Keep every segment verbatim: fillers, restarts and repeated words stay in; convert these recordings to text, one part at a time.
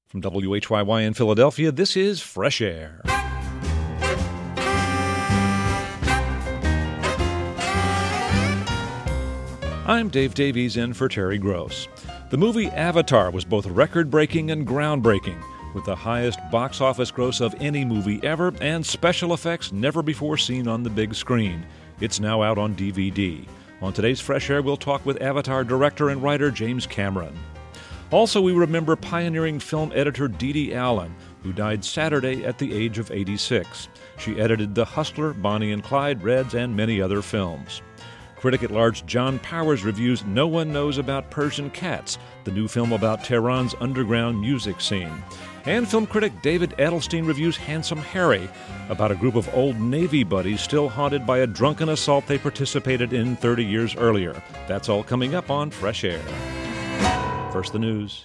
From W H Y Y in Philadelphia, this is Fresh Air. I'm Dave Davies in for Terry Gross. The movie Avatar was both record-breaking and groundbreaking, with the highest box office gross of any movie ever and special effects never before seen on the big screen. It's now out on D V D. On today's Fresh Air, we'll talk with Avatar director and writer James Cameron. Also, we remember pioneering film editor Dee Dee Allen, who died Saturday at the age of eighty-six. She edited The Hustler, Bonnie and Clyde, Reds, and many other films. Critic-at-large John Powers reviews No One Knows About Persian Cats, the new film about Tehran's underground music scene. And film critic David Edelstein reviews Handsome Harry, about a group of old Navy buddies still haunted by a drunken assault they participated in thirty years earlier. That's all coming up on Fresh Air. First, the news.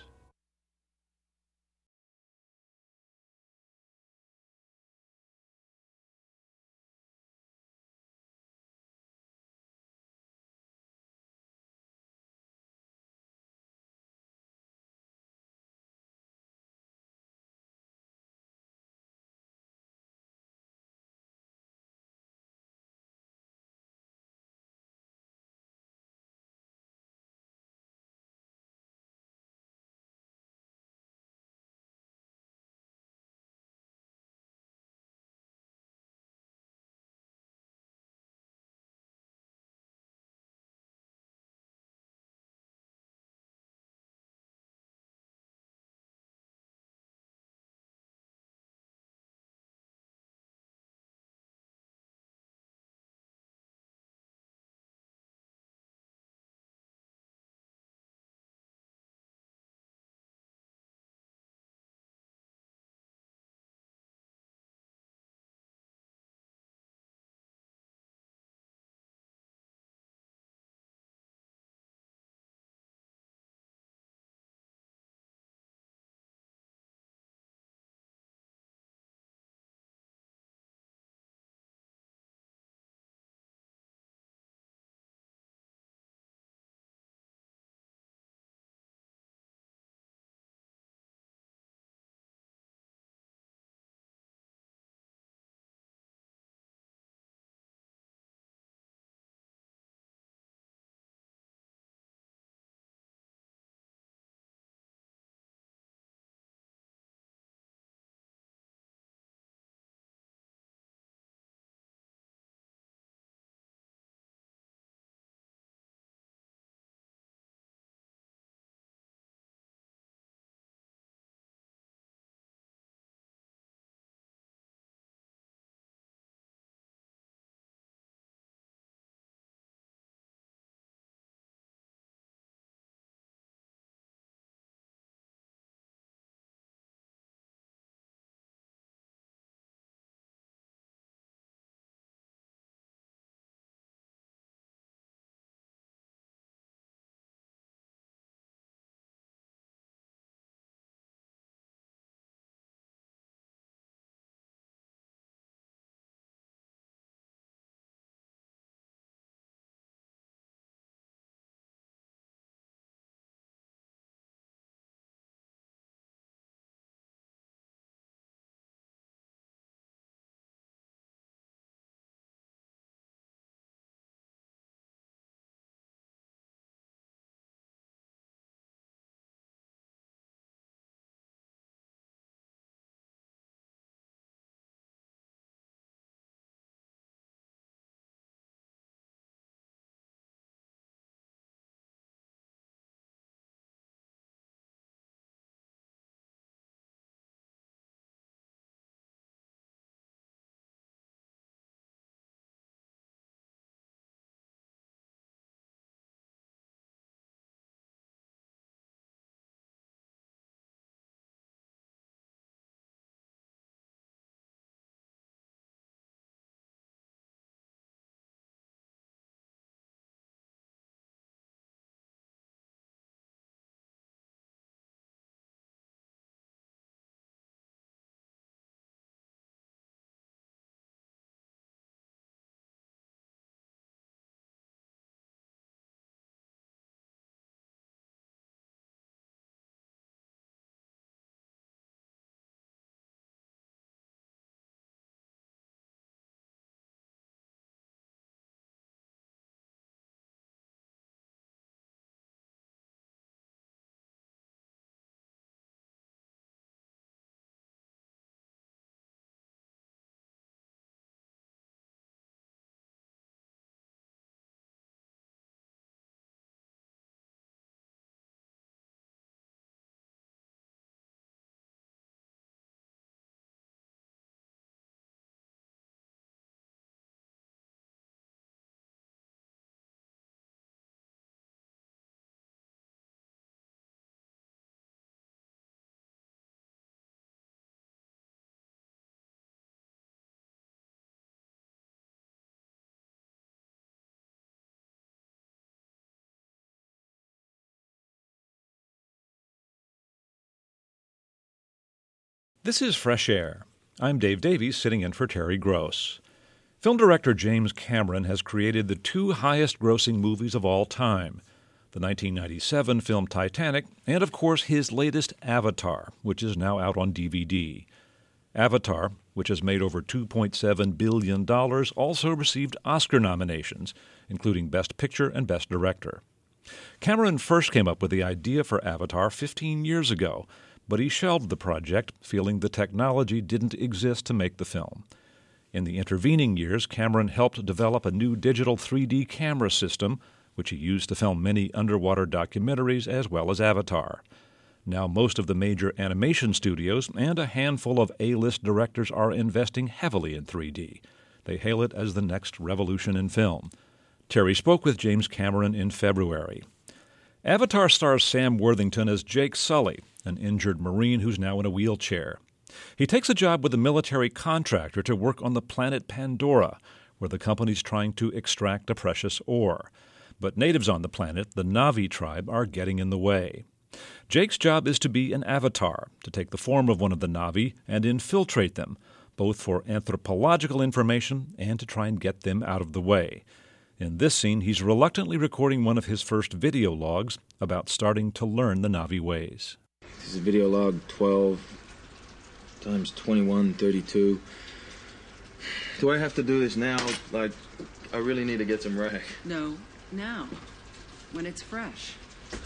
This is Fresh Air. I'm Dave Davies, sitting in for Terry Gross. Film director James Cameron has created the two highest-grossing movies of all time, the nineteen ninety-seven film Titanic, and of course his latest Avatar, which is now out on D V D. Avatar, which has made over two point seven billion dollars, also received Oscar nominations, including Best Picture and Best Director. Cameron first came up with the idea for Avatar fifteen years ago, but he shelved the project, feeling the technology didn't exist to make the film. In the intervening years, Cameron helped develop a new digital three D camera system, which he used to film many underwater documentaries as well as Avatar. Now most of the major animation studios and a handful of A-list directors are investing heavily in three D. They hail it as the next revolution in film. Terry spoke with James Cameron in February. Avatar stars Sam Worthington as Jake Sully, an injured Marine who's now in a wheelchair. He takes a job with a military contractor to work on the planet Pandora, where the company's trying to extract a precious ore. But natives on the planet, the Na'vi tribe, are getting in the way. Jake's job is to be an avatar, to take the form of one of the Na'vi and infiltrate them, both for anthropological information and to try and get them out of the way. In this scene, he's reluctantly recording one of his first video logs about starting to learn the Na'vi ways. This is video log twelve times twenty-one thirty-two. Do I have to do this now? Like, I really need to get some rag. No, now, when it's fresh.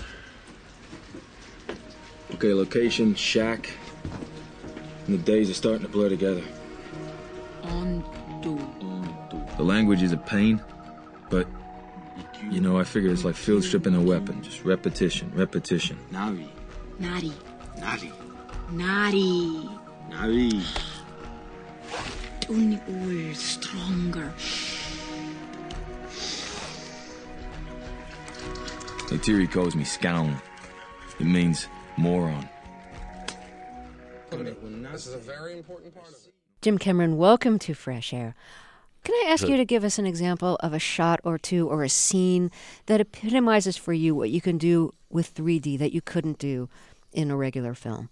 Okay, location, shack. And the days are starting to blur together. On to. The language is a pain, but, you know, I figure it's like field stripping a weapon. Just repetition, repetition. Na'vi. Nari. Na'vi. Nari. Na'vi. Unul stronger. Neytiri calls me scown. It means moron. This is a very important part of it. Jim Cameron, welcome to Fresh Air. Can I ask you to give us an example of a shot or two or a scene that epitomizes for you what you can do with three D that you couldn't do in a regular film?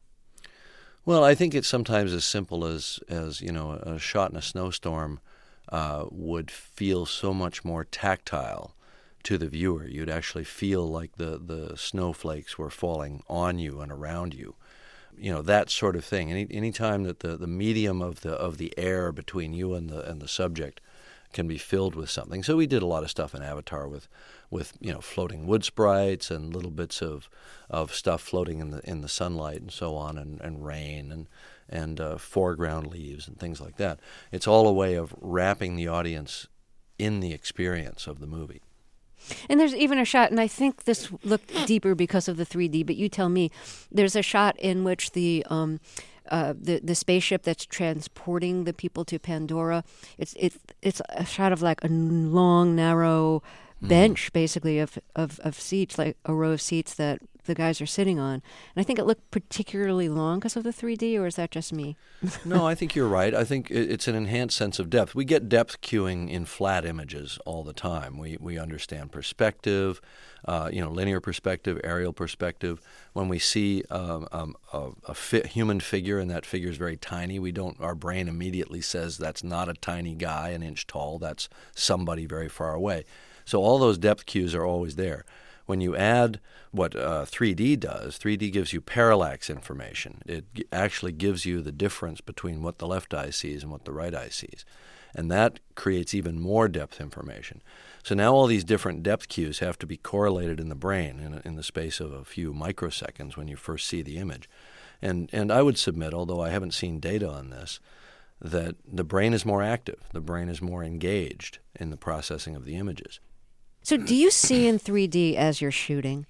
Well, I think it's sometimes as simple as, as you know, a shot in a snowstorm uh, would feel so much more tactile to the viewer. You'd actually feel like the, the snowflakes were falling on you and around you. You know, that sort of thing. Any any time that the, the medium of the of the air between you and the and the subject can be filled with something. So we did a lot of stuff in Avatar with, with you know, floating wood sprites and little bits of of stuff floating in the in the sunlight and so on, and, and rain and and uh, foreground leaves and things like that. It's all a way of wrapping the audience in the experience of the movie. And there's even a shot, and I think this looked deeper because of the three D, but you tell me, there's a shot in which the um, uh, the, the spaceship that's transporting the people to Pandora, it's it's it's a shot of like a long, narrow bench, mm. basically, of, of, of seats, like a row of seats that the guys are sitting on. And I think it looked particularly long because of the three D, or is that just me? No, I think you're right. I think it's an enhanced sense of depth. We get depth cueing in flat images all the time. We we understand perspective, uh, you know, linear perspective, aerial perspective. When we see um, um, a, a fi- human figure and that figure is very tiny, we don't. Our brain immediately says that's not a tiny guy, an inch tall. That's somebody very far away. So all those depth cues are always there. When you add what uh, three D does, three D gives you parallax information. It g- actually gives you the difference between what the left eye sees and what the right eye sees. And that creates even more depth information. So now all these different depth cues have to be correlated in the brain in, in the space of a few microseconds when you first see the image. And, and I would submit, although I haven't seen data on this, that the brain is more active. The brain is more engaged in the processing of the images. So do you see in three D as you're shooting?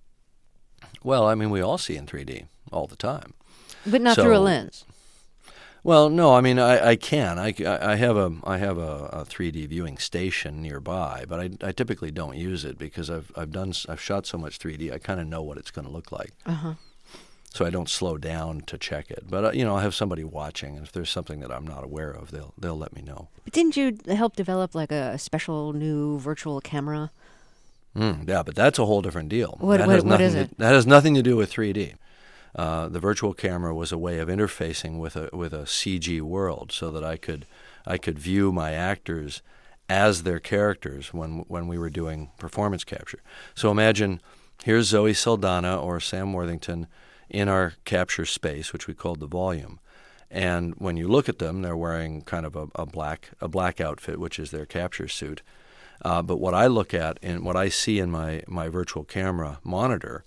Well, I mean, we all see in three D all the time. But not so, through a lens? Well, no, I mean, I, I can. I, I have a I have a, a three D viewing station nearby, but I, I typically don't use it because I've I've done I've shot so much three D, I kind of know what it's going to look like. Uh-huh. So I don't slow down to check it. But, uh, you know, I'll have somebody watching, and if there's something that I'm not aware of, they'll they'll let me know. But didn't you help develop, like, a special new virtual camera? Mm, yeah, but that's a whole different deal. What, that what, has what is to, it? That has nothing to do with three D. uh, the virtual camera was a way of interfacing with a with a C G world, so that I could I could view my actors as their characters when when we were doing performance capture. So imagine here's Zoe Saldana or Sam Worthington in our capture space, which we called the volume. And when you look at them, they're wearing kind of a, a black a black outfit, which is their capture suit. Uh, but what I look at and what I see in my, my virtual camera monitor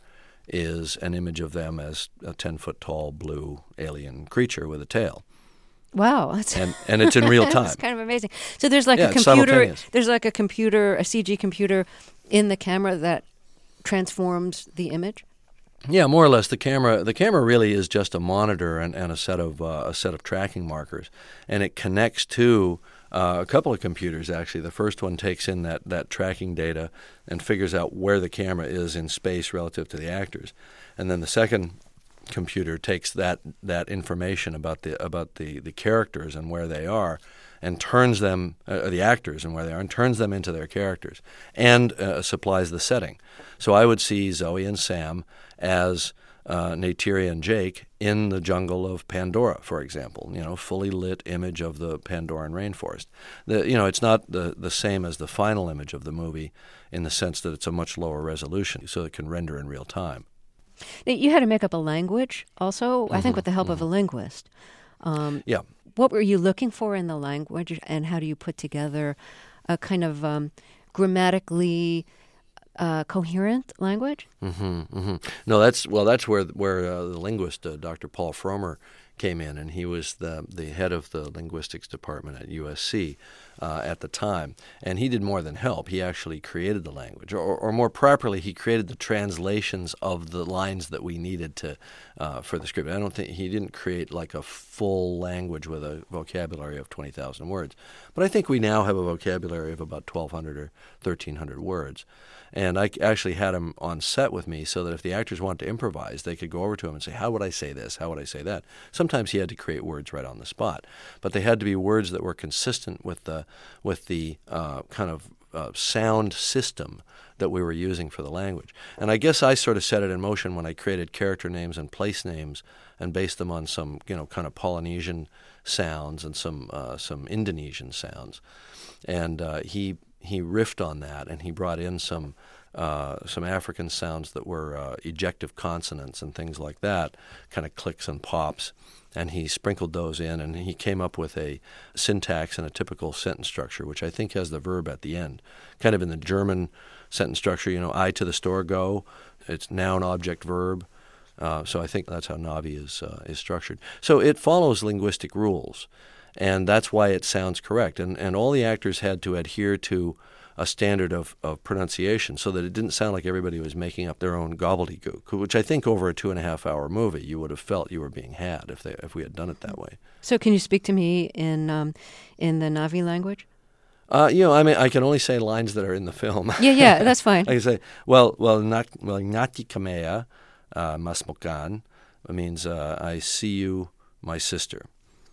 is an image of them as a ten-foot-tall blue alien creature with a tail. Wow, that's and and it's in real time. It's kind of amazing. So there's like yeah, a it's computer. simultaneous. There's like a computer, a C G computer, in the camera that transforms the image. Yeah, more or less. The camera the camera really is just a monitor and, and a set of uh, a set of tracking markers, and it connects to uh, a couple of computers. Actually, the first one takes in that, that tracking data and figures out where the camera is in space relative to the actors, and then the second computer takes that that information about the about the, the characters and where they are, and turns them uh, the actors and where they are, and turns them into their characters, and uh, supplies the setting. So I would see Zoe and Sam as uh, Neytiri and Jake in the jungle of Pandora, for example. You know, fully lit image of the Pandoran rainforest. The you know, it's not the the same as the final image of the movie in the sense that it's a much lower resolution, so it can render in real time. Now, you had to make up a language also, mm-hmm, I think with the help mm-hmm. of a linguist. Um, yeah. What were you looking for in the language, and how do you put together a kind of um, grammatically uh, coherent language? Mm-hmm, mm-hmm. No, that's well. That's where where uh, the linguist, uh, Doctor Paul Fromer, came in, and he was the the head of the linguistics department at U S C uh, at the time. And he did more than help. He actually created the language, or, or more properly, he created the translations of the lines that we needed to uh, for the script. I don't think he didn't create like a full language with a vocabulary of twenty thousand words, but I think we now have a vocabulary of about twelve hundred or thirteen hundred words. And I actually had him on set with me so that if the actors wanted to improvise, they could go over to him and say, how would I say this? How would I say that? Sometimes he had to create words right on the spot, but they had to be words that were consistent with the with the uh, kind of uh, sound system that we were using for the language. And I guess I sort of set it in motion when I created character names and place names and based them on some, you know, kind of Polynesian sounds and some uh, some Indonesian sounds. And uh, he he riffed on that, and he brought in some uh, some African sounds that were uh, ejective consonants and things like that, kind of clicks and pops. And he sprinkled those in, and he came up with a syntax and a typical sentence structure, which I think has the verb at the end. Kind of in the German sentence structure, you know, I to the store go. It's noun, object, verb. Uh, so I think that's how Navi is uh, is structured. So it follows linguistic rules, and that's why it sounds correct. And and all the actors had to adhere to a standard of, of pronunciation so that it didn't sound like everybody was making up their own gobbledygook, which I think over a two and a half hour movie you would have felt you were being had if they if we had done it that way. So can you speak to me in um, in the Navi language? Uh, you know, I mean, I can only say lines that are in the film. Yeah, yeah, that's fine. I can say, well, well, not well, Ngati Kamea, uh, Masmokan, means uh, I see you, my sister.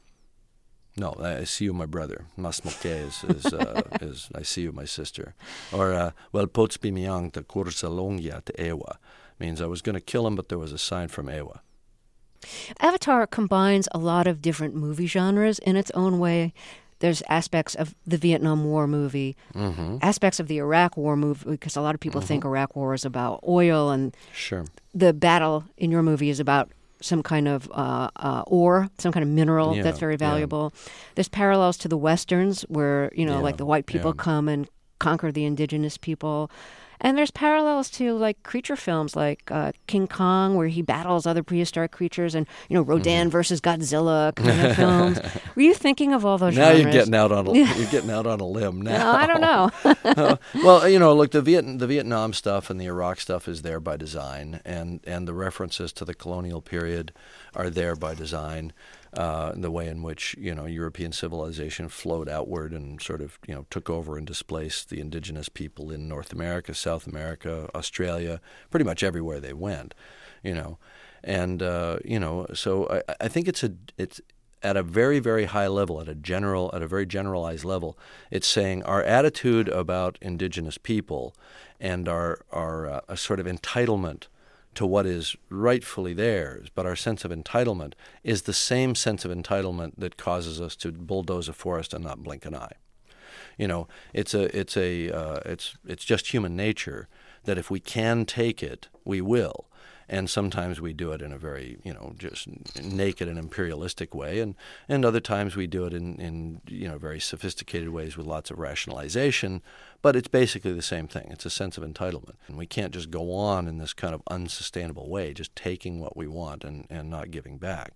No, I see you, my brother. Masmoke is is, uh, is I see you, my sister. Or uh, well, Potspi Miang te Kursalongya te Ewa means I was going to kill him, but there was a sign from Ewa. Avatar combines a lot of different movie genres in its own way. There's aspects of the Vietnam War movie, mm-hmm. aspects of the Iraq War movie, because a lot of people mm-hmm. think Iraq War is about oil, and sure. the battle in your movie is about some kind of uh, uh, ore, some kind of mineral yeah, that's very valuable. Yeah. There's parallels to the Westerns where, you know, yeah, like the white people yeah. come and conquer the indigenous people. And there's parallels to like creature films like uh, King Kong, where he battles other prehistoric creatures, and, you know, Rodan mm-hmm. versus Godzilla kind of films. Were you thinking of all those now genres? You're getting out on a, you're getting out on a limb now. No, I don't know. uh, well, you know, look, the Viet, the Vietnam stuff and the Iraq stuff is there by design, and, and the references to the colonial period are there by design. Uh, the way in which, you know, European civilization flowed outward and sort of, you know, took over and displaced the indigenous people in North America, South America, Australia, pretty much everywhere they went, you know. And, uh, you know, so I, I think it's a it's at a very, very high level, at a general, at a very generalized level, it's saying our attitude about indigenous people and our, our uh, a sort of entitlement to what is rightfully theirs, but our sense of entitlement is the same sense of entitlement that causes us to bulldoze a forest and not blink an eye. You know, it's a it's a uh, it's it's just human nature that if we can take it, we will. And sometimes we do it in a very, you know, just naked and imperialistic way, and, and other times we do it in, in, you know, very sophisticated ways with lots of rationalization. But it's basically the same thing. It's a sense of entitlement. And we can't just go on in this kind of unsustainable way, just taking what we want and, and not giving back.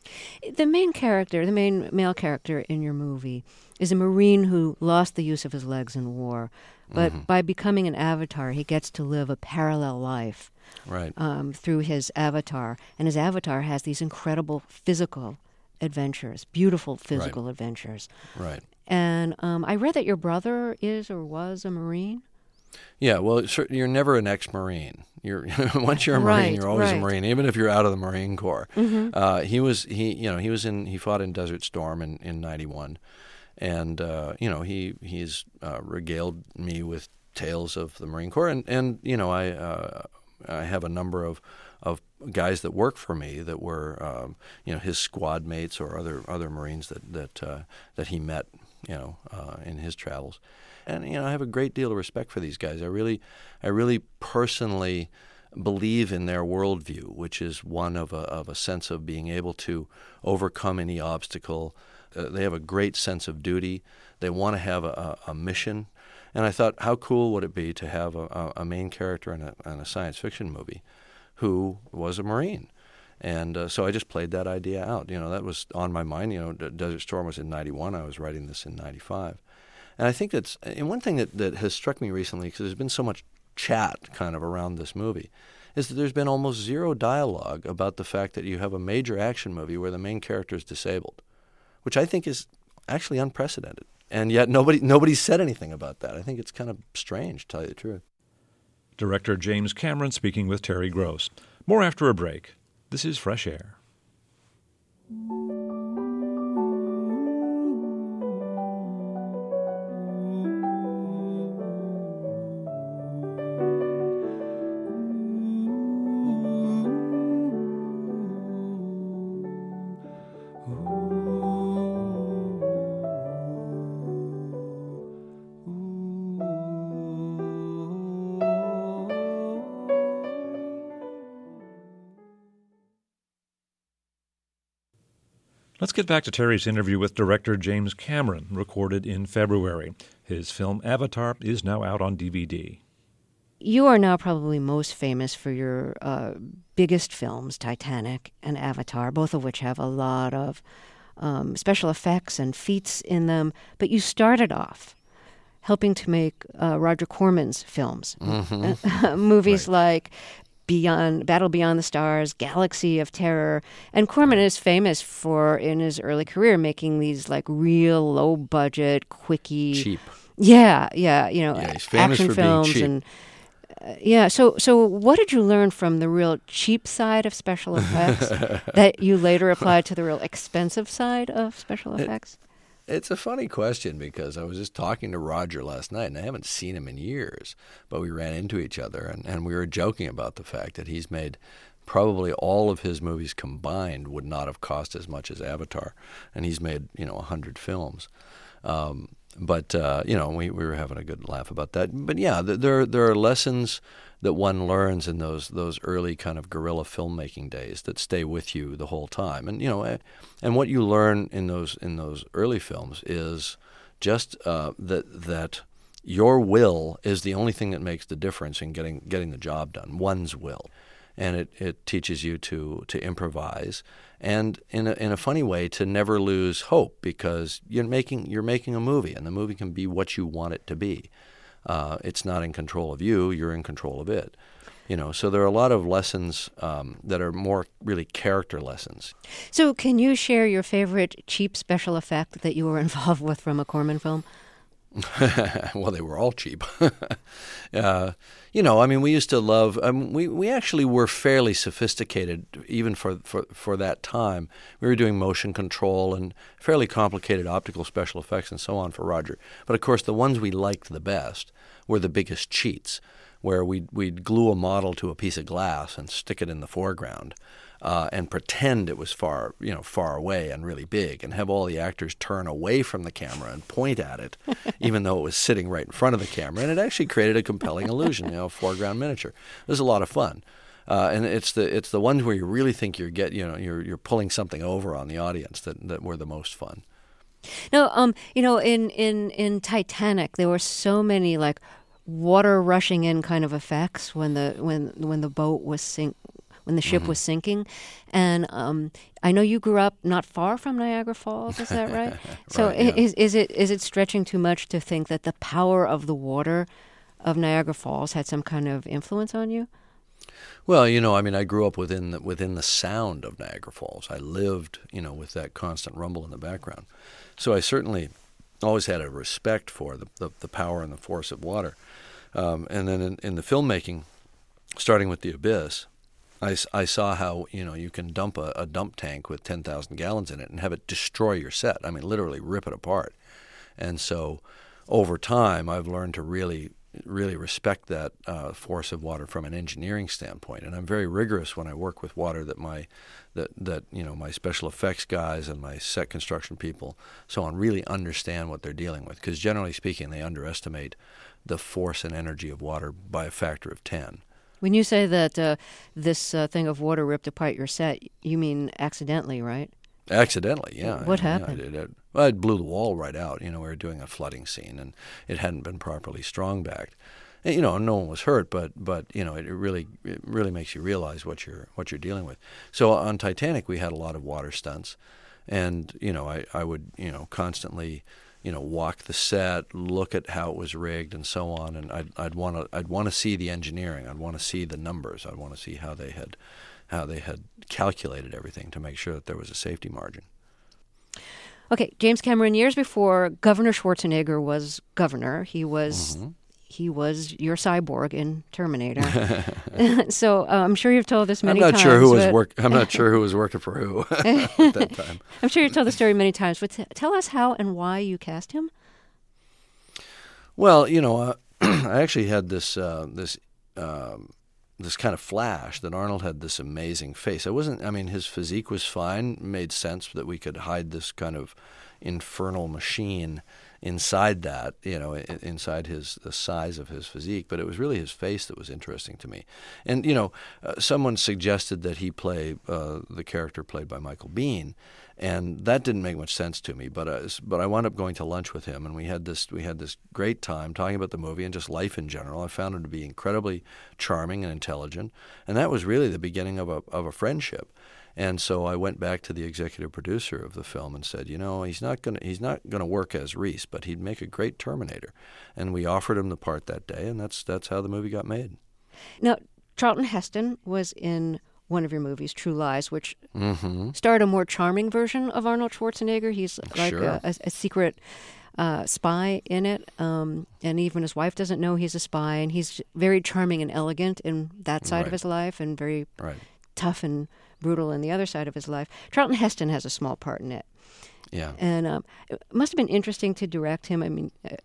The main character, the main male character in your movie, is a Marine who lost the use of his legs in war. But mm-hmm. by becoming an avatar, he gets to live a parallel life. Right. Um, through his avatar. And his avatar has these incredible physical adventures, beautiful physical right. adventures. Right. And um, I read that your brother is or was a Marine. Yeah, well, you're never an ex-Marine. You're once you're a Marine, right, you're always right. a Marine, even if you're out of the Marine Corps. Mm-hmm. Uh, he was he you know he was in he fought in Desert Storm in in ninety-one, and uh, you know he he's uh, regaled me with tales of the Marine Corps, and and you know I. Uh, I have a number of, of guys that work for me that were, um, you know, his squad mates or other other Marines that that uh, that he met, you know, uh, in his travels, and you know, I have a great deal of respect for these guys. I really, I really personally believe in their worldview, which is one of a of a sense of being able to overcome any obstacle. Uh, they have a great sense of duty. They want to have a, a, a mission. And I thought, how cool would it be to have a, a main character in a, in a science fiction movie who was a Marine? And uh, so I just played that idea out. You know, that was on my mind. You know, Desert Storm was in ninety-one. I was writing this in ninety-five. And I think that's and one thing that, that has struck me recently, because there's been so much chat kind of around this movie, is that there's been almost zero dialogue about the fact that you have a major action movie where the main character is disabled, which I think is actually unprecedented. And yet nobody nobody said anything about that. I think it's kind of strange, to tell you the truth. Director James Cameron speaking with Terry Gross. More after a break. This is Fresh Air. Let's get back to Terry's interview with director James Cameron, recorded in February. His film Avatar is now out on D V D. You are now probably most famous for your uh, biggest films, Titanic and Avatar, both of which have a lot of um, special effects and feats in them. But you started off helping to make uh, Roger Corman's films, mm-hmm. movies right. like Beyond Battle Beyond the Stars, Galaxy of Terror. And Corman is famous for, in his early career, making these like real low-budget, quickie... Cheap. Yeah, yeah, you know, yeah, he's famous action for films. Being cheap. And uh, yeah, so so what did you learn from the real cheap side of special effects that you later applied to the real expensive side of special effects? It, It's a funny question, because I was just talking to Roger last night, and I haven't seen him in years, but we ran into each other, and, and we were joking about the fact that he's made probably all of his movies combined would not have cost as much as Avatar, and he's made, you know, a hundred films. Um, but, uh, you know, we, we were having a good laugh about that. But, yeah, there, there are lessons that one learns in those those early kind of guerrilla filmmaking days that stay with you the whole time. And you know, and what you learn in those in those early films is just uh, that that your will is the only thing that makes the difference in getting getting the job done. One's will, and it, it teaches you to to improvise, and in a, in a funny way to never lose hope, because you're making you're making a movie, and the movie can be what you want it to be. Uh, it's not in control of you; you're in control of it. You know, so there are a lot of lessons um, that are more really character lessons. So, can you share your favorite cheap special effect that you were involved with from a Corman film? Well, they were all cheap. uh, you know, I mean, we used to love. Um, we we actually were fairly sophisticated even for, for for that time. We were doing motion control and fairly complicated optical special effects and so on for Roger. But of course, the ones we liked the best were the biggest cheats, where we'd, we'd glue a model to a piece of glass and stick it in the foreground. Uh, and pretend it was far, you know, far away and really big, and have all the actors turn away from the camera and point at it, even though it was sitting right in front of the camera. And it actually created a compelling illusion, you know, foreground miniature. It was a lot of fun, uh, and it's the it's the ones where you really think you're get, you know, you're you're pulling something over on the audience that that were the most fun. No, um, you know, in in in Titanic, there were so many like water rushing in kind of effects when the when when the boat was sink. when the ship mm-hmm. was sinking. And um, I know you grew up not far from Niagara Falls, is that right? So right, yeah. is, is it is it stretching too much to think that the power of the water of Niagara Falls had some kind of influence on you? Well, you know, I mean, I grew up within the, within the sound of Niagara Falls. I lived, you know, with that constant rumble in the background. So I certainly always had a respect for the, the, the power and the force of water. Um, and then in, in the filmmaking, starting with The Abyss, I, I saw how, you know, you can dump a, a dump tank with ten thousand gallons in it and have it destroy your set. I mean, literally rip it apart. And so over time, I've learned to really, really respect that uh, force of water from an engineering standpoint. And I'm very rigorous when I work with water that my, that, that you know, my special effects guys and my set construction people, so on, really understand what they're dealing with. Because generally speaking, they underestimate the force and energy of water by a factor of ten. When you say that uh, this uh, thing of water ripped apart your set, you mean accidentally, right? Accidentally, yeah. What I, happened? Yeah, I, did it. Well, I blew the wall right out. You know, we were doing a flooding scene, and it hadn't been properly strong-backed. And, you know, no one was hurt, but but you know, it really it really makes you realize what you're what you're dealing with. So on Titanic, we had a lot of water stunts, and you know, I, I would you know constantly. you know, walk the set, look at how it was rigged, and so on. And I'd I'd want to I'd want to see the engineering. I'd want to see the numbers. I'd want to see how they had how they had calculated everything to make sure that there was a safety margin. Okay, James Cameron. Years before Governor Schwarzenegger was governor, he was mm-hmm. he was your cyborg in Terminator. So uh, I'm sure you've told this many I'm not times. Sure who was but... work. I'm not sure who was working for who at that time. I'm sure you've told the story many times. But t- tell us how and why you cast him. Well, you know, uh, I actually had this uh, this um, this kind of flash that Arnold had this amazing face. I wasn't. I mean, his physique was fine. Made sense that we could hide this kind of infernal machine inside that, you know, inside his the size of his physique, but it was really his face that was interesting to me. And you know, uh, someone suggested that he play uh, the character played by Michael Biehn, and that didn't make much sense to me. But uh, but I wound up going to lunch with him, and we had this we had this great time talking about the movie and just life in general. I found him to be incredibly charming and intelligent, and that was really the beginning of a of a friendship. And so I went back to the executive producer of the film and said, you know, he's not going to he's not going to work as Reese, but he'd make a great Terminator. And we offered him the part that day, and that's that's how the movie got made. Now, Charlton Heston was in one of your movies, True Lies, which mm-hmm. starred a more charming version of Arnold Schwarzenegger. He's like sure. a, a, a secret uh, spy in it, um, and even his wife doesn't know he's a spy. And he's very charming and elegant in that side right. of his life, and very right. tough and brutal in the other side of his life. Charlton Heston has a small part in it. Yeah. And um, it must have been interesting to direct him. I mean, uh,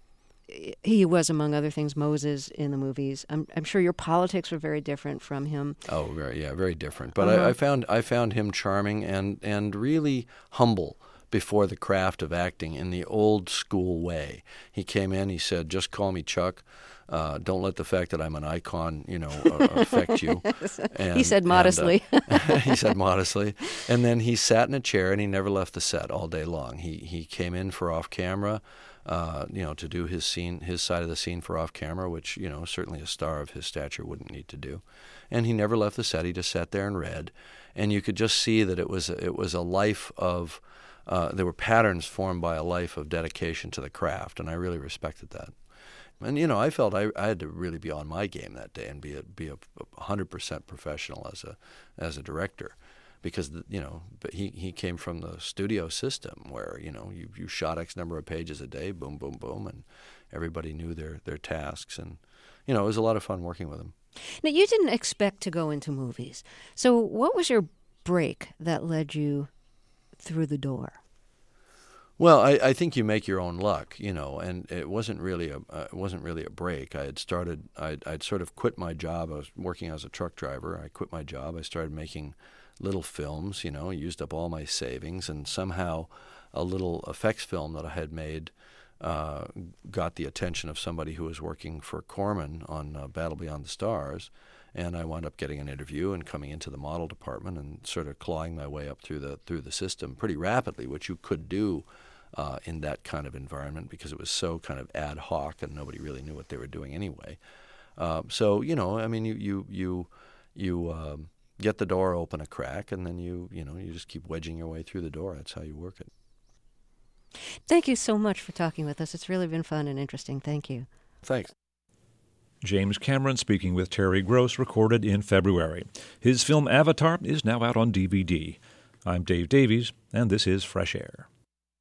he was, among other things, Moses in the movies. I'm, I'm sure your politics were very different from him. Oh, very, yeah, very different. But uh-huh. I, I found I found him charming and, and really humble before the craft of acting in the old school way. He came in, he said, just call me Chuck. Uh, don't let the fact that I'm an icon, you know, uh, affect you. And, he said modestly. And, uh, he said modestly. And then he sat in a chair and he never left the set all day long. He he came in for off camera, uh, you know, to do his scene, his side of the scene for off camera, which, you know, certainly a star of his stature wouldn't need to do. And he never left the set. He just sat there and read. And you could just see that it was it was a life of, uh, there were patterns formed by a life of dedication to the craft, and I really respected that. And, you know, I felt I, I had to really be on my game that day and be a, be a one hundred percent professional as a as a director, because, the, you know, but he, he came from the studio system where, you know, you, you shot X number of pages a day, boom, boom, boom, and everybody knew their, their tasks. And, you know, it was a lot of fun working with him. Now, you didn't expect to go into movies. So what was your break that led you through the door? Well, I, I think you make your own luck, you know, and it wasn't really a uh, it wasn't really a break. I had started, I'd, I'd sort of quit my job. I was working as a truck driver. I quit my job. I started making little films, you know, used up all my savings, and somehow a little effects film that I had made uh, got the attention of somebody who was working for Corman on uh, Battle Beyond the Stars. And I wound up getting an interview and coming into the model department and sort of clawing my way up through the through the system pretty rapidly, which you could do uh, in that kind of environment because it was so kind of ad hoc and nobody really knew what they were doing anyway. Uh, so you know, I mean, you you you you um, get the door open a crack, and then you you know you just keep wedging your way through the door. That's how you work it. Thank you so much for talking with us. It's really been fun and interesting. Thank you. Thanks. James Cameron speaking with Terry Gross, recorded in February. His film Avatar is now out on D V D. I'm Dave Davies, and this is Fresh Air.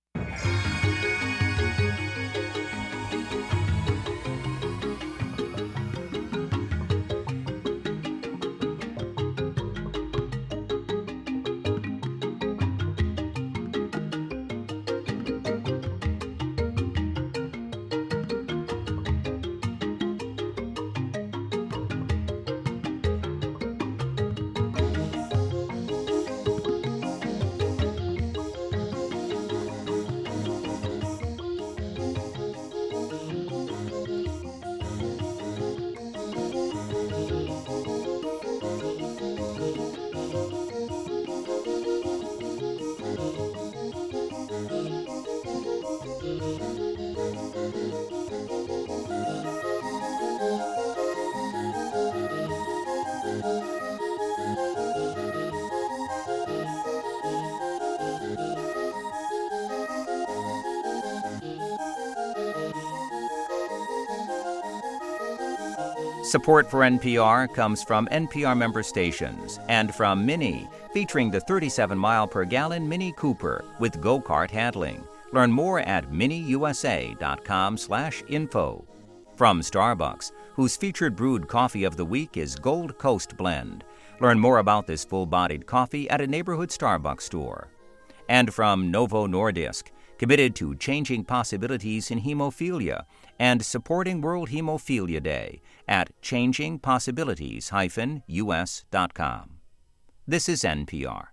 Support for N P R comes from N P R member stations and from Mini, featuring the thirty-seven mile per gallon Mini Cooper with go-kart handling. Learn more at miniusa.com slash info. From Starbucks, whose featured brewed coffee of the week is Gold Coast Blend. Learn more about this full-bodied coffee at a neighborhood Starbucks store. And from Novo Nordisk, committed to changing possibilities in hemophilia and supporting World Hemophilia Day at changing possibilities dash u s dot com. This is N P R.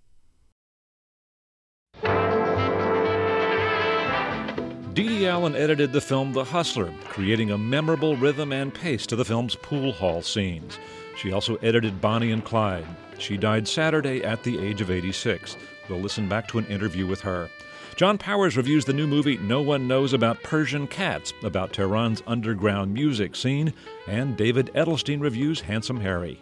Dee Dee Allen edited the film The Hustler, creating a memorable rhythm and pace to the film's pool hall scenes. She also edited Bonnie and Clyde. She died Saturday at the age of eighty-six. We'll listen back to an interview with her. John Powers reviews the new movie No One Knows About Persian Cats, about Tehran's underground music scene, and David Edelstein reviews Handsome Harry.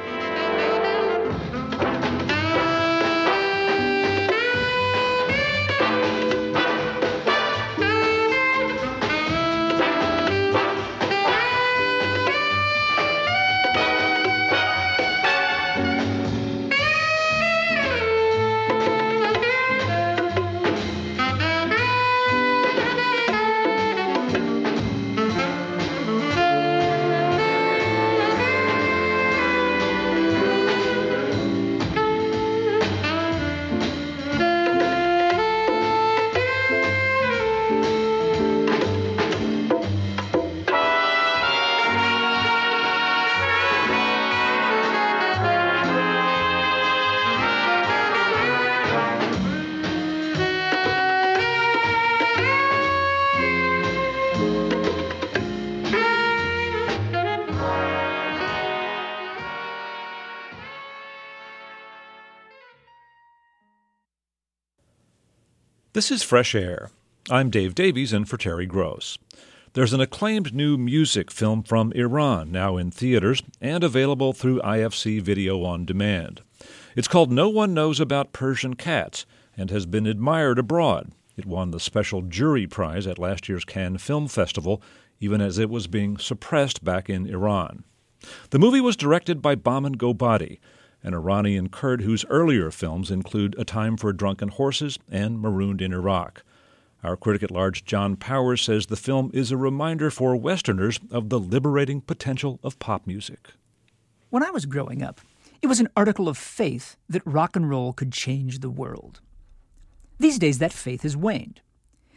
This is Fresh Air. I'm Dave Davies in for Terry Gross. There's an acclaimed new music film from Iran now in theaters and available through I F C Video on Demand. It's called No One Knows About Persian Cats and has been admired abroad. It won the special jury prize at last year's Cannes Film Festival, even as it was being suppressed back in Iran. The movie was directed by Bahman Gobadi, an Iranian Kurd whose earlier films include A Time for Drunken Horses and Marooned in Iraq. Our critic-at-large John Powers says the film is a reminder for Westerners of the liberating potential of pop music. When I was growing up, it was an article of faith that rock and roll could change the world. These days, that faith has waned.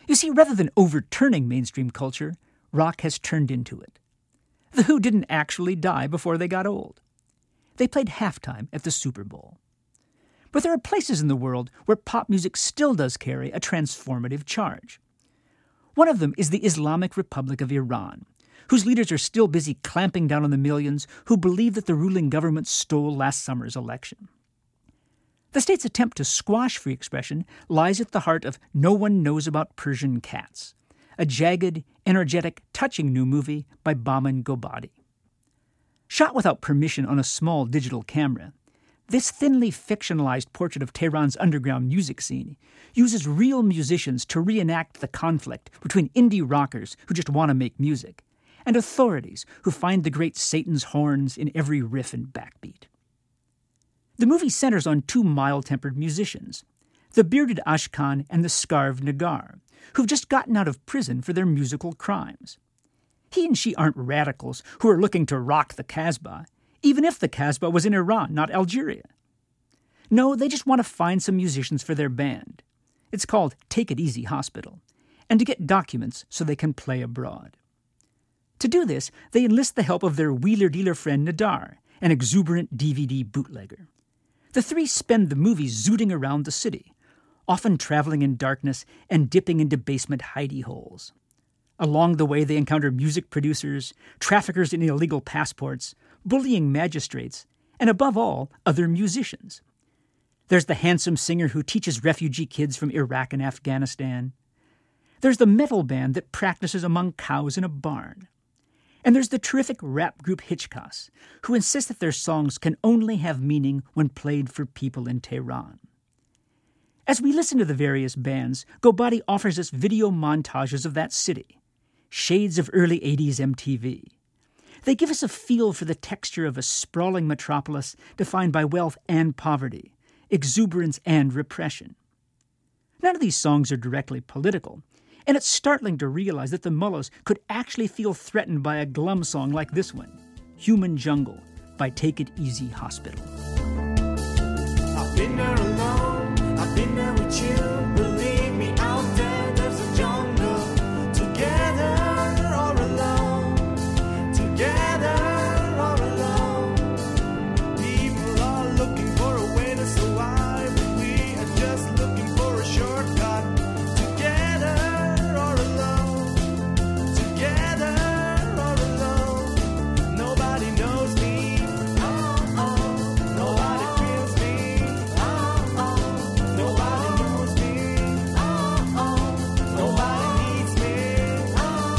You see, rather than overturning mainstream culture, rock has turned into it. The Who didn't actually die before they got old. They played halftime at the Super Bowl. But there are places in the world where pop music still does carry a transformative charge. One of them is the Islamic Republic of Iran, whose leaders are still busy clamping down on the millions who believe that the ruling government stole last summer's election. The state's attempt to squash free expression lies at the heart of No One Knows About Persian Cats, a jagged, energetic, touching new movie by Bahman Gobadi. Shot without permission on a small digital camera, this thinly fictionalized portrait of Tehran's underground music scene uses real musicians to reenact the conflict between indie rockers who just want to make music and authorities who find the great Satan's horns in every riff and backbeat. The movie centers on two mild-tempered musicians, the bearded Ashkan and the scarved Nagar, who've just gotten out of prison for their musical crimes. He and she aren't radicals who are looking to rock the Casbah, even if the Casbah was in Iran, not Algeria. No, they just want to find some musicians for their band. It's called Take It Easy Hospital, and to get documents so they can play abroad. To do this, they enlist the help of their wheeler-dealer friend Nadar, an exuberant D V D bootlegger. The three spend the movie zooting around the city, often traveling in darkness and dipping into basement hidey holes. Along the way, they encounter music producers, traffickers in illegal passports, bullying magistrates, and above all, other musicians. There's the handsome singer who teaches refugee kids from Iraq and Afghanistan. There's the metal band that practices among cows in a barn. And there's the terrific rap group Hitchcos, who insist that their songs can only have meaning when played for people in Tehran. As we listen to the various bands, Gobadi offers us video montages of that city, shades of early eighties M T V. They give us a feel for the texture of a sprawling metropolis defined by wealth and poverty, exuberance and repression. None of these songs are directly political, and it's startling to realize that the mullahs could actually feel threatened by a glum song like this one, Human Jungle by Take It Easy Hospital. I've been there alone, I've been there with you, believe me, out there there's a jungle, together or alone, together or alone, people are looking for a way to survive, but we are just looking for a shortcut, together or alone, together or alone, nobody knows me, oh, oh, nobody feels me, oh, oh, nobody knows me, oh, oh, nobody needs me,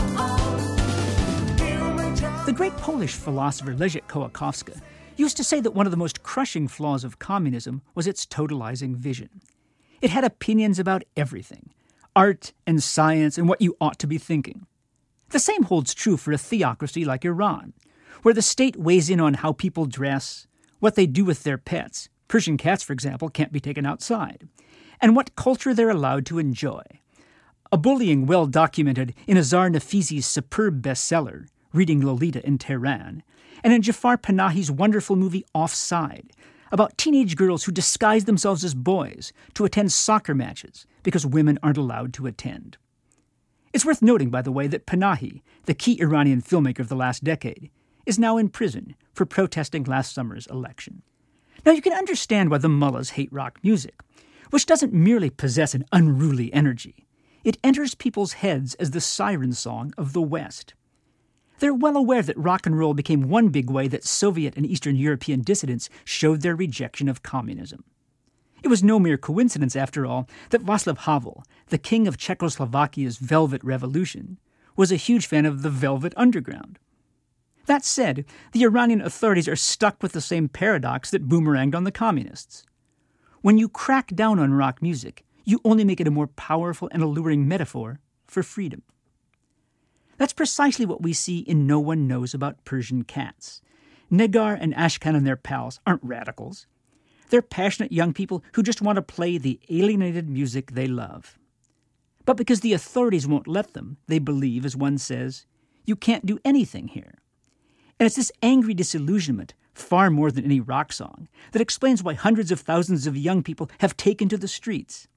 oh, oh. Human child. The great Polish philosopher Leszek Kołakowski used to say that one of the most crushing flaws of communism was its totalizing vision. It had opinions about everything, art and science and what you ought to be thinking. The same holds true for a theocracy like Iran, where the state weighs in on how people dress, what they do with their pets. Persian cats, for example, can't be taken outside, and what culture they're allowed to enjoy. A bullying well documented in Azar Nafizi's superb bestseller, Reading Lolita in Tehran, and in Jafar Panahi's wonderful movie Offside, about teenage girls who disguise themselves as boys to attend soccer matches because women aren't allowed to attend. It's worth noting, by the way, that Panahi, the key Iranian filmmaker of the last decade, is now in prison for protesting last summer's election. Now, you can understand why the mullahs hate rock music, which doesn't merely possess an unruly energy. It enters people's heads as the siren song of the West. They're well aware that rock and roll became one big way that Soviet and Eastern European dissidents showed their rejection of communism. It was no mere coincidence, after all, that Václav Havel, the king of Czechoslovakia's Velvet Revolution, was a huge fan of the Velvet Underground. That said, the Iranian authorities are stuck with the same paradox that boomeranged on the communists. When you crack down on rock music, you only make it a more powerful and alluring metaphor for freedom. That's precisely what we see in No One Knows About Persian Cats. Nagar and Ashkan and their pals aren't radicals. They're passionate young people who just want to play the alienated music they love. But because the authorities won't let them, they believe, as one says, you can't do anything here. And it's this angry disillusionment, far more than any rock song, that explains why hundreds of thousands of young people have taken to the streets.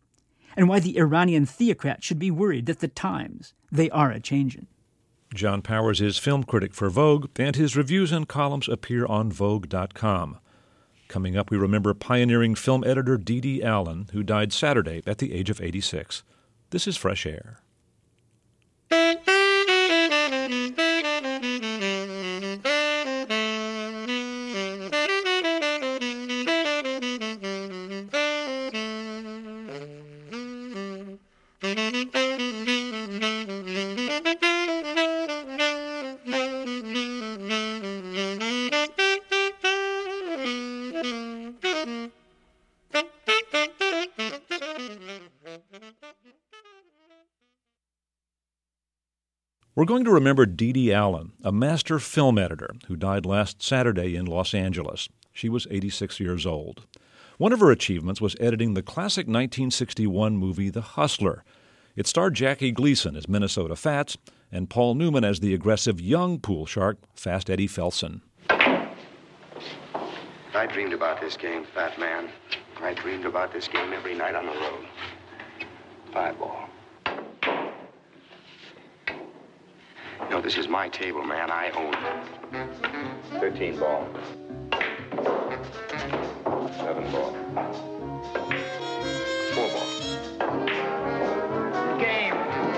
and why the Iranian theocrat should be worried that the times, they are a-changin'. John Powers is film critic for Vogue, and his reviews and columns appear on Vogue dot com. Coming up, we remember pioneering film editor Dee Dee Allen, who died Saturday at the age of eighty-six. This is Fresh Air. We're going to remember Dee Dee Allen, a master film editor who died last Saturday in Los Angeles. She was eighty-six years old. One of her achievements was editing the classic nineteen sixty-one movie The Hustler. It starred Jackie Gleason as Minnesota Fats and Paul Newman as the aggressive young pool shark, Fast Eddie Felsen. I dreamed about this game, fat man. I dreamed about this game every night on the road. Five ball. No, this is my table, man. I own it. Thirteen ball. Seven ball. Four ball. Game.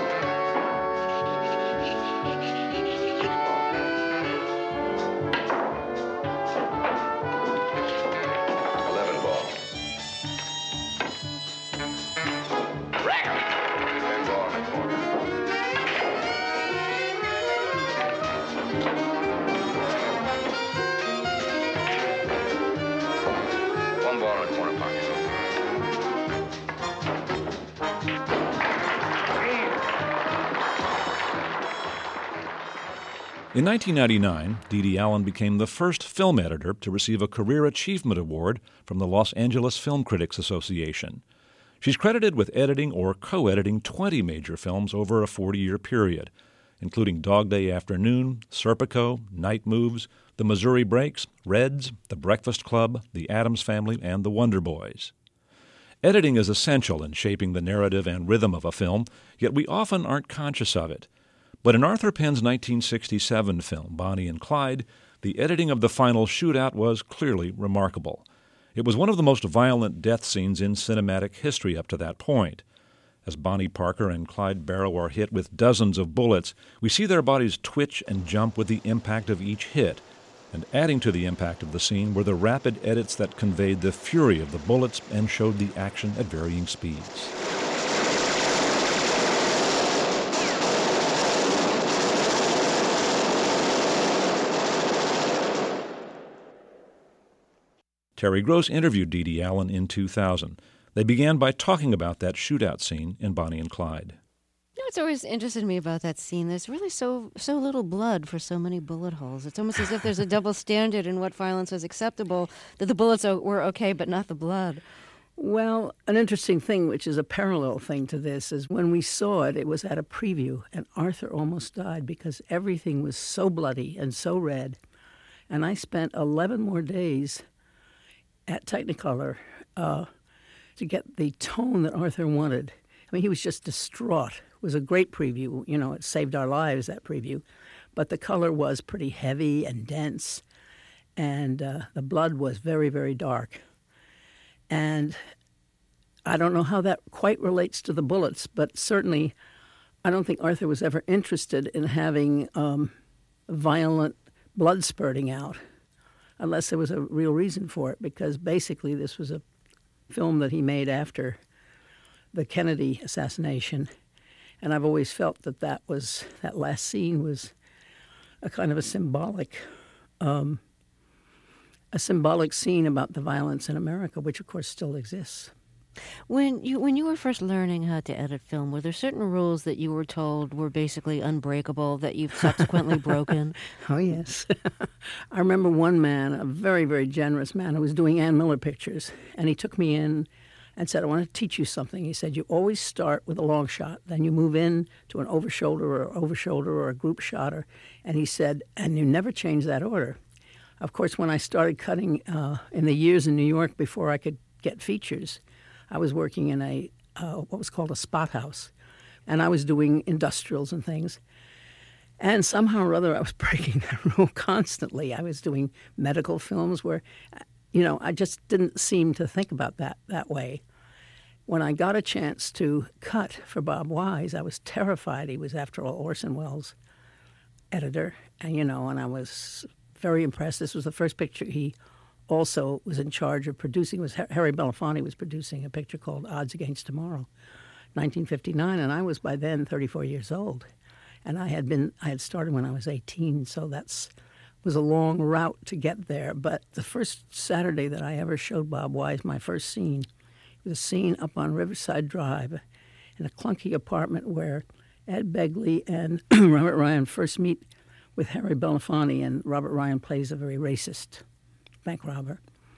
Six ball. Eleven ball. Rack. Ten ball in the corner. One ball in the corner pocket. In nineteen ninety-nine, Dee Dee Allen became the first film editor to receive a Career Achievement Award from the Los Angeles Film Critics Association. She's credited with editing or co-editing twenty major films over a forty-year period, including Dog Day Afternoon, Serpico, Night Moves, The Missouri Breaks, Reds, The Breakfast Club, The Addams Family, and The Wonder Boys. Editing is essential in shaping the narrative and rhythm of a film, yet we often aren't conscious of it. But in Arthur Penn's nineteen sixty-seven film, Bonnie and Clyde, the editing of the final shootout was clearly remarkable. It was one of the most violent death scenes in cinematic history up to that point. As Bonnie Parker and Clyde Barrow are hit with dozens of bullets, we see their bodies twitch and jump with the impact of each hit. And adding to the impact of the scene were the rapid edits that conveyed the fury of the bullets and showed the action at varying speeds. Terry Gross interviewed Dee Dee Allen in two thousand. They began by talking about that shootout scene in Bonnie and Clyde. You know what's always interested me about that scene? There's really so so little blood for so many bullet holes. It's almost as if there's a double standard in what violence was acceptable, that the bullets are, were okay, but not the blood. Well, an interesting thing, which is a parallel thing to this, is when we saw it, it was at a preview, and Arthur almost died because everything was so bloody and so red. And I spent eleven more days at Technicolor uh, to get the tone that Arthur wanted. I mean, he was just distraught. It was a great preview. You know, it saved our lives, that preview. But the color was pretty heavy and dense, and uh, the blood was very, very dark. And I don't know how that quite relates to the bullets, but certainly I don't think Arthur was ever interested in having um, violent blood spurting out, unless there was a real reason for it, because basically this was a film that he made after the Kennedy assassination. And I've always felt that that was, that last scene was a kind of a symbolic, um, a symbolic scene about the violence in America, which of course still exists. When you when you were first learning how to edit film, were there certain rules that you were told were basically unbreakable that you've subsequently broken? Oh, yes. I remember one man, a very, very generous man, who was doing Ann Miller pictures, and he took me in and said, I want to teach you something. He said, you always start with a long shot, then you move in to an overshoulder or overshoulder or a group shotter. And he said, and you never change that order. Of course, when I started cutting uh, in the years in New York before I could get features, I was working in a uh, what was called a spot house, and I was doing industrials and things. And somehow or other, I was breaking that rule constantly. I was doing medical films where, you know, I just didn't seem to think about that that way. When I got a chance to cut for Bob Wise, I was terrified. He was, after all, Orson Welles' editor, and you know, and I was very impressed. This was the first picture he also was in charge of producing. It was Harry Belafonte was producing a picture called Odds Against Tomorrow, nineteen fifty-nine, and I was by then thirty-four years old, and I had been I had started when I was eighteen, so that's was a long route to get there. But the first Saturday that I ever showed Bob Wise my first scene, it was a scene up on Riverside Drive in a clunky apartment where Ed Begley and Robert Ryan first meet with Harry Belafonte, and Robert Ryan plays a very racist bank robber.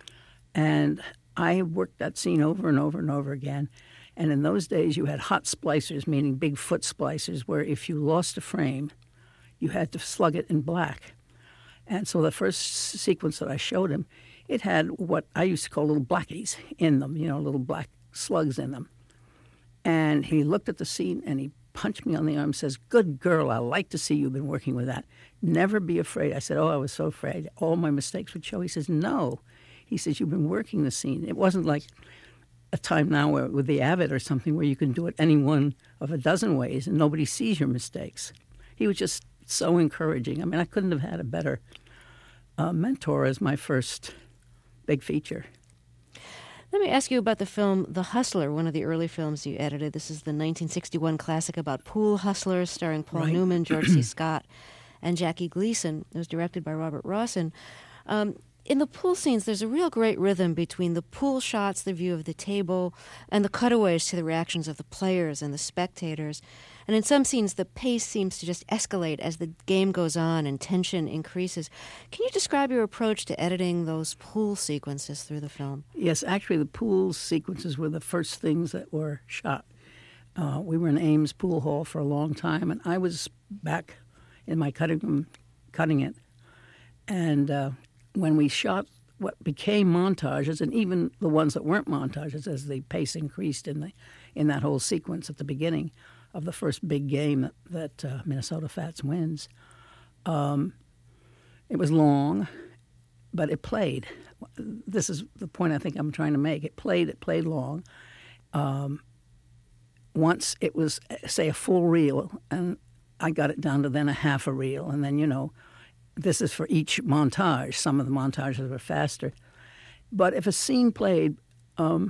And I worked that scene over and over and over again. And in those days, you had hot splicers, meaning big foot splicers, where if you lost a frame, you had to slug it in black. And so the first sequence that I showed him, it had what I used to call little blackies in them, you know, little black slugs in them. And he looked at the scene and he punched me on the arm and says, "Good girl, I like to see you've been working with that. Never be afraid." I said, "Oh, I was so afraid. All my mistakes would show." He says, "No." He says, "You've been working the scene." It wasn't like a time now where, with the Avid or something, where you can do it any one of a dozen ways and nobody sees your mistakes. He was just so encouraging. I mean, I couldn't have had a better uh, mentor as my first big feature. Let me ask you about the film The Hustler, one of the early films you edited. This is the nineteen sixty-one classic about pool hustlers starring Paul Right. Newman, George C. Scott, and Jackie Gleason. It was directed by Robert Rawson. Um, in the pool scenes, there's a real great rhythm between the pool shots, the view of the table, and the cutaways to the reactions of the players and the spectators. And in some scenes, the pace seems to just escalate as the game goes on and tension increases. Can you describe your approach to editing those pool sequences through the film? Yes, actually, the pool sequences were the first things that were shot. Uh, we were in Ames Pool Hall for a long time, and I was back in my cutting room cutting it. And uh, when we shot what became montages, and even the ones that weren't montages, as the pace increased in the in that whole sequence at the beginning of the first big game that, that uh, Minnesota Fats wins, um, it was long, but it played. This is the point I think I'm trying to make. It played, it played long. Um, once it was, say, a full reel, and I got it down to then a half a reel, and then, you know, this is for each montage. Some of the montages were faster. But if a scene played, um,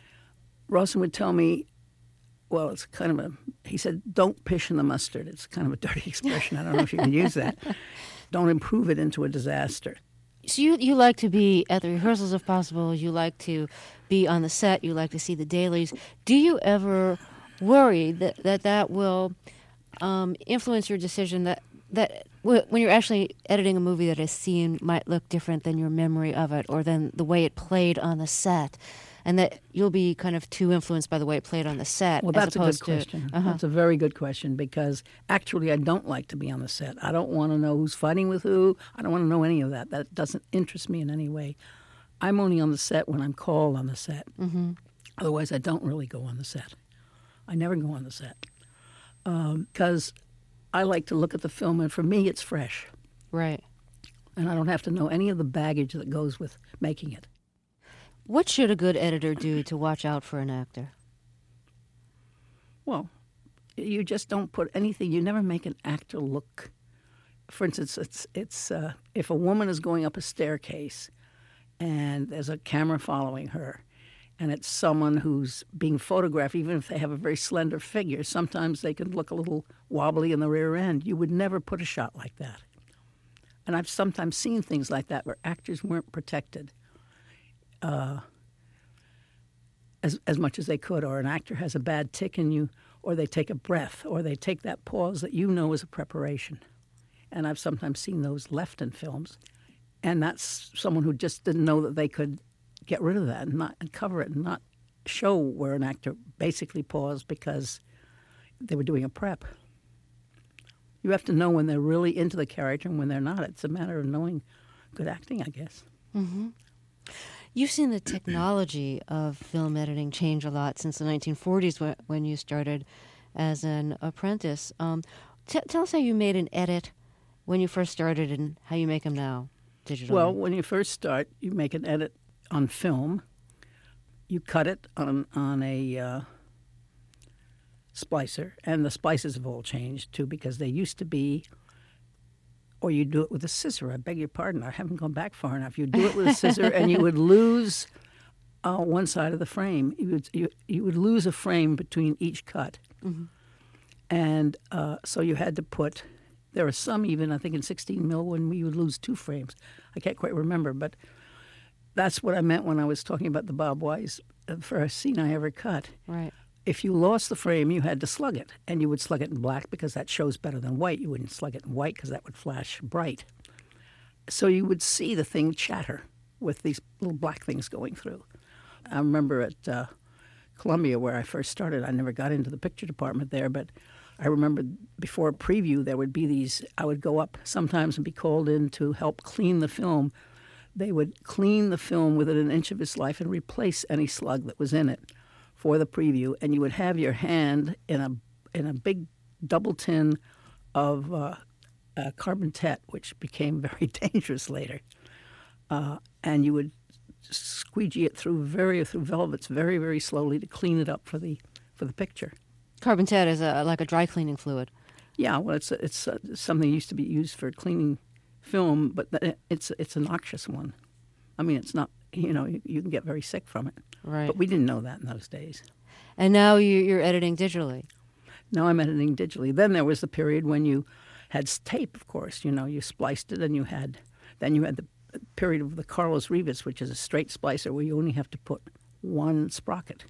Rawson would tell me, well, it's kind of a, he said, don't pish in the mustard. It's kind of a dirty expression. I don't know if you can use that. Don't improve it into a disaster. So you you like to be at the rehearsals if possible. You like to be on the set. You like to see the dailies. Do you ever worry that that, that will um, influence your decision that, that w- when you're actually editing a movie that a scene might look different than your memory of it or than the way it played on the set? And that you'll be kind of too influenced by the way it played on the set. Well, as that's a good opposed to, question. Uh-huh. That's a very good question, because actually I don't like to be on the set. I don't want to know who's fighting with who. I don't want to know any of that. That doesn't interest me in any way. I'm only on the set when I'm called on the set. Mm-hmm. Otherwise, I don't really go on the set. I never go on the set because um, I like to look at the film, and for me, it's fresh. Right. And I don't have to know any of the baggage that goes with making it. What should a good editor do to watch out for an actor? Well, you just don't put anything. You never make an actor look. For instance, it's it's uh, if a woman is going up a staircase and there's a camera following her, and it's someone who's being photographed, even if they have a very slender figure, sometimes they can look a little wobbly in the rear end. You would never put a shot like that. And I've sometimes seen things like that where actors weren't protected Uh, as as much as they could, or an actor has a bad tick in you, or they take a breath, or they take that pause that you know is a preparation. And I've sometimes seen those left in films, and that's someone who just didn't know that they could get rid of that and not and cover it and not show where an actor basically paused because they were doing a prep. You have to know when they're really into the character and when they're not. It's a matter of knowing good acting, I guess. Mm-hmm. You've seen the technology of film editing change a lot since the nineteen forties when, when you started as an apprentice. Um, t- tell us how you made an edit when you first started and how you make them now digitally. Well, when you first start, you make an edit on film. You cut it on, on a uh, splicer, and the splices have all changed, too, because they used to be, or you do it with a scissor. I beg your pardon, I haven't gone back far enough. You do it with a scissor, and you would lose uh, one side of the frame. You would, you, you would lose a frame between each cut. Mm-hmm. And uh, so you had to put, there are some even, I think in sixteen mil, when we would lose two frames. I can't quite remember, but that's what I meant when I was talking about the Bob Wise uh, first scene I ever cut. Right. If you lost the frame, you had to slug it, and you would slug it in black because that shows better than white. You wouldn't slug it in white because that would flash bright. So you would see the thing chatter with these little black things going through. I remember at uh, Columbia, where I first started, I never got into the picture department there, but I remember before a preview, there would be these, I would go up sometimes and be called in to help clean the film. They would clean the film within an inch of its life and replace any slug that was in it for the preview, and you would have your hand in a in a big double tin of uh, uh, carbon-tet, which became very dangerous later, uh, and you would squeegee it through very through velvets very very slowly to clean it up for the for the picture. Carbon-tet is a, like a dry cleaning fluid. Yeah, well, it's it's uh, something that used to be used for cleaning film, but it's it's a noxious one. I mean, it's not. You know, you, you can get very sick from it. Right. But we didn't know that in those days. And now you, you're editing digitally. Now I'm editing digitally. Then there was the period when you had tape, of course. You know, you spliced it, and you had then you had the period of the Carlos Rivas, which is a straight splicer where you only have to put one sprocket.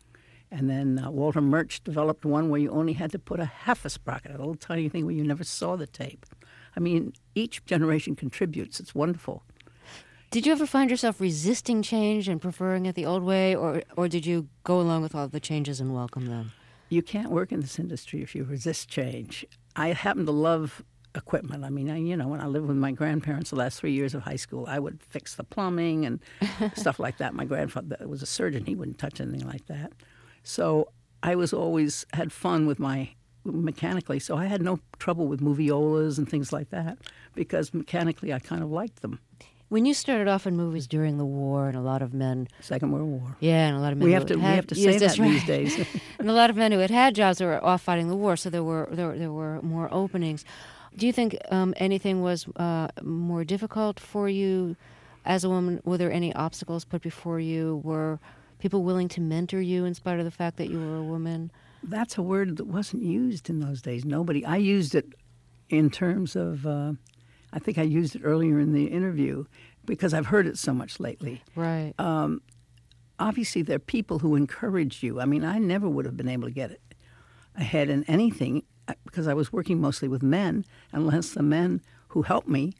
And then uh, Walter Murch developed one where you only had to put a half a sprocket, a little tiny thing where you never saw the tape. I mean, each generation contributes. It's wonderful. Did you ever find yourself resisting change and preferring it the old way, or or did you go along with all the changes and welcome them? You can't work in this industry if you resist change. I happen to love equipment. I mean, I, you know, when I lived with my grandparents the last three years of high school, I would fix the plumbing and stuff like that. My grandfather was a surgeon. He wouldn't touch anything like that. So I was always had fun with my mechanically. So I had no trouble with moviolas and things like that because mechanically I kind of liked them. When you started off in movies during the war, and a lot of men, Second World War, yeah, and a lot of men we who have to had, we have to yes, say that right. these days, and a lot of men who had had jobs were off fighting the war, so there were there were, there were more openings. Do you think um, anything was uh, more difficult for you as a woman? Were there any obstacles put before you? Were people willing to mentor you in spite of the fact that you were a woman? That's a word that wasn't used in those days. Nobody. I used it in terms of. Uh, I think I used it earlier in the interview. Because I've heard it so much lately. Right. Um, obviously, there are people who encourage you. I mean, I never would have been able to get ahead in anything because I was working mostly with men, unless the men who helped me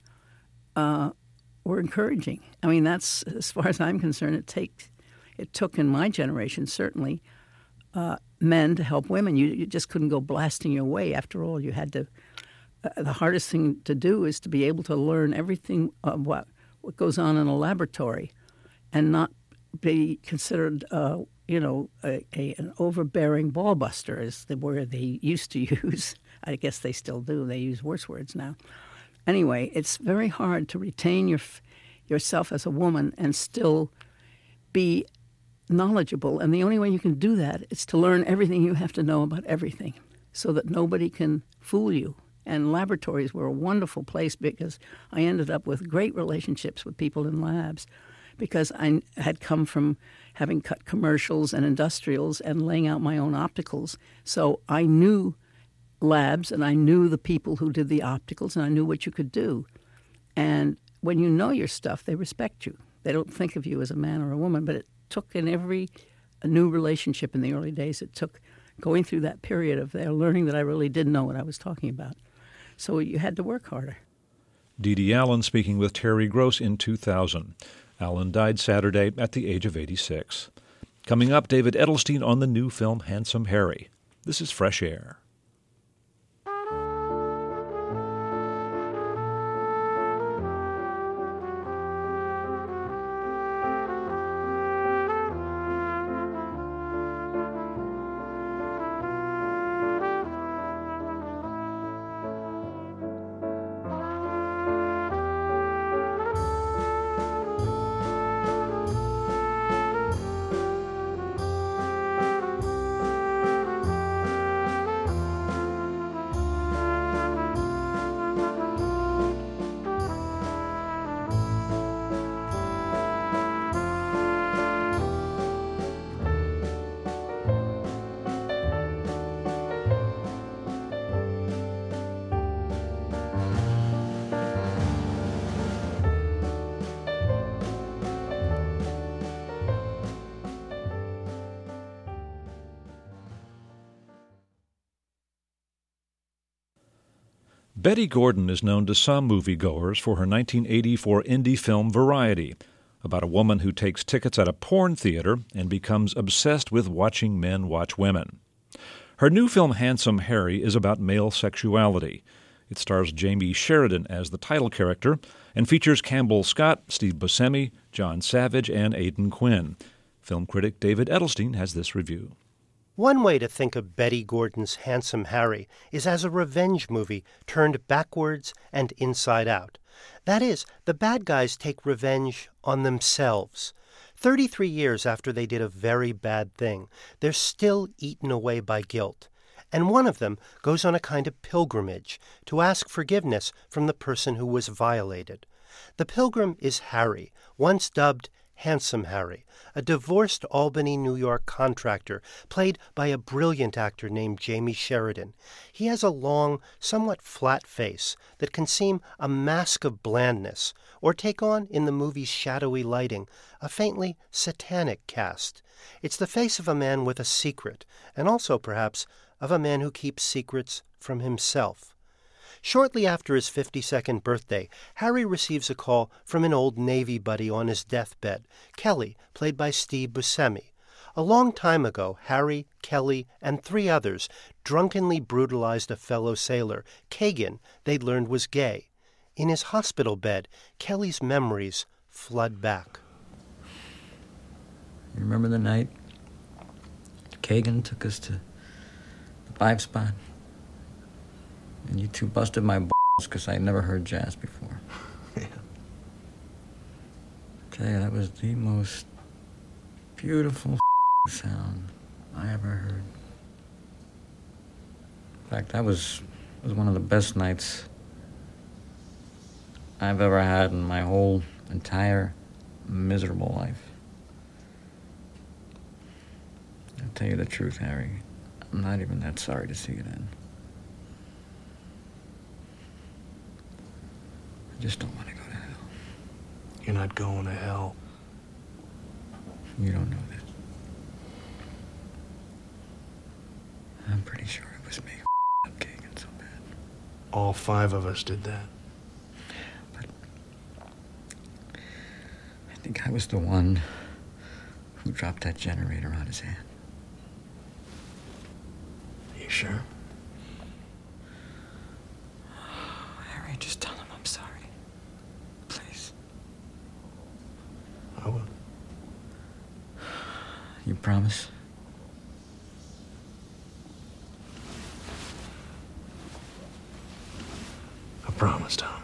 uh, were encouraging. I mean, that's, as far as I'm concerned, it takes, it took in my generation, certainly, uh, men to help women. You, you just couldn't go blasting your way. After all, you had to, uh, the hardest thing to do is to be able to learn everything of what what goes on in a laboratory and not be considered, uh, you know, a, a, an overbearing ball buster is the word they used to use. I guess they still do. They use worse words now. Anyway, it's very hard to retain your yourself as a woman and still be knowledgeable. And the only way you can do that is to learn everything you have to know about everything so that nobody can fool you. And laboratories were a wonderful place because I ended up with great relationships with people in labs because I had come from having cut commercials and industrials and laying out my own opticals. So I knew labs and I knew the people who did the opticals and I knew what you could do. And when you know your stuff, they respect you. They don't think of you as a man or a woman, but it took in every a new relationship in the early days, it took going through that period of their learning that I really did know what I was talking about. So you had to work harder. Dee Dee Allen speaking with Terry Gross in two thousand. Allen died Saturday at the age of eighty-six. Coming up, David Edelstein on the new film Handsome Harry. This is Fresh Air. Betty Gordon is known to some moviegoers for her nineteen eighty-four indie film Variety, about a woman who takes tickets at a porn theater and becomes obsessed with watching men watch women. Her new film Handsome Harry is about male sexuality. It stars Jamie Sheridan as the title character and features Campbell Scott, Steve Buscemi, John Savage, and Aidan Quinn. Film critic David Edelstein has this review. One way to think of Betty Gordon's Handsome Harry is as a revenge movie turned backwards and inside out. That is, the bad guys take revenge on themselves. Thirty-three years after they did a very bad thing, they're still eaten away by guilt. And one of them goes on a kind of pilgrimage to ask forgiveness from the person who was violated. The pilgrim is Harry, once dubbed Handsome Harry, a divorced Albany, New York contractor played by a brilliant actor named Jamie Sheridan. He has a long, somewhat flat face that can seem a mask of blandness or take on, in the movie's shadowy lighting, a faintly satanic cast. It's the face of a man with a secret, and also, perhaps, of a man who keeps secrets from himself. Shortly after his fifty-second birthday, Harry receives a call from an old Navy buddy on his deathbed, Kelly, played by Steve Buscemi. A long time ago, Harry, Kelly, and three others drunkenly brutalized a fellow sailor, Kagan, they'd learned was gay. In his hospital bed, Kelly's memories flood back. You remember the night Kagan took us to the five spot? And you two busted my balls because I had never heard jazz before. Yeah. I tell you, that was the most beautiful sound I ever heard. In fact, that was, was one of the best nights I've ever had in my whole entire miserable life. I'll tell you the truth, Harry. I'm not even that sorry to see it end. I just don't want to go to hell. You're not going to hell. You don't know this. I'm pretty sure it was me who up Kagan so bad. All five of us did that. But I think I was the one who dropped that generator on his hand. You sure? Harry, just tell him I'm sorry. Please. I will. You promise? I promise, Tommy.